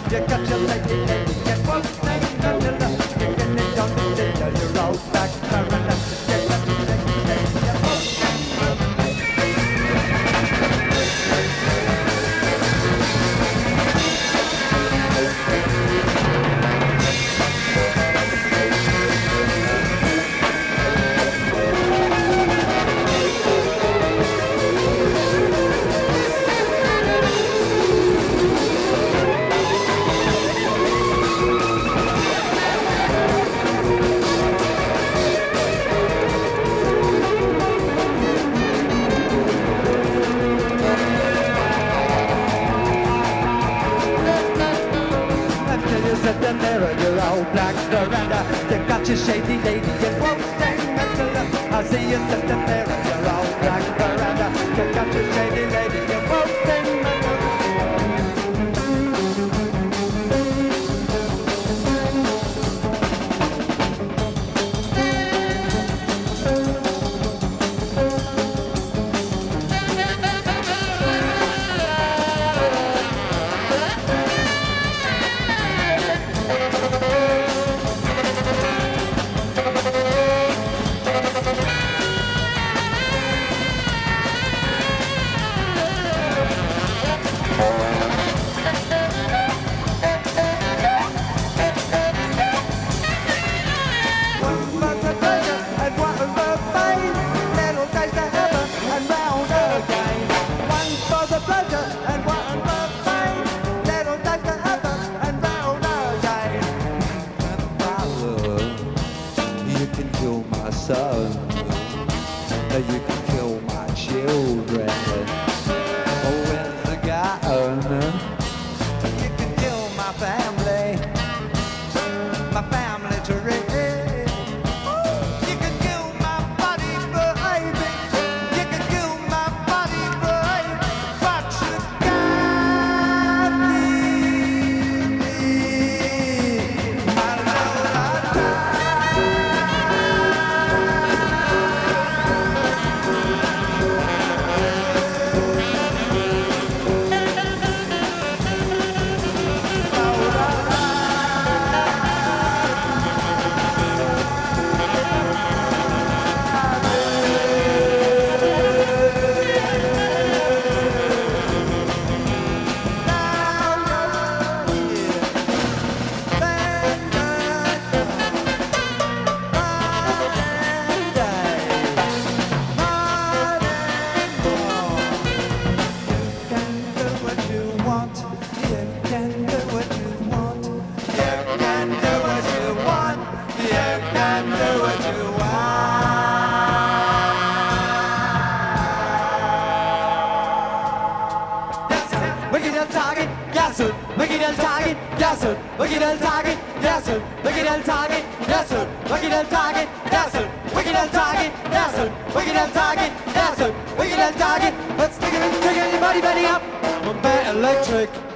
You got your lady, get one thing, you're getting it on the day, you're all back, Miranda. You got your lady, get one thing. At the mirror, you're all black veranda. You got your shady lady, you won't stand mental. I see you at the mirror, you're all black veranda. You got your shady lady, you won't stand mental. You can kill my children. Oh, where's the gun? You can kill my family to raise. You can kill my body, baby. You can kill my body, baby. But you can't keep me, my love. Look at that target, yes sir. Look at that target, yes sir. Look at that target, yes sir. Look at that target, yes sir. Look at that target, yes sir. Look at that target, yes sir. Look at that target, yes sir. Look at that target. Let's stick it in, trigger your body up. I'm a bad electric.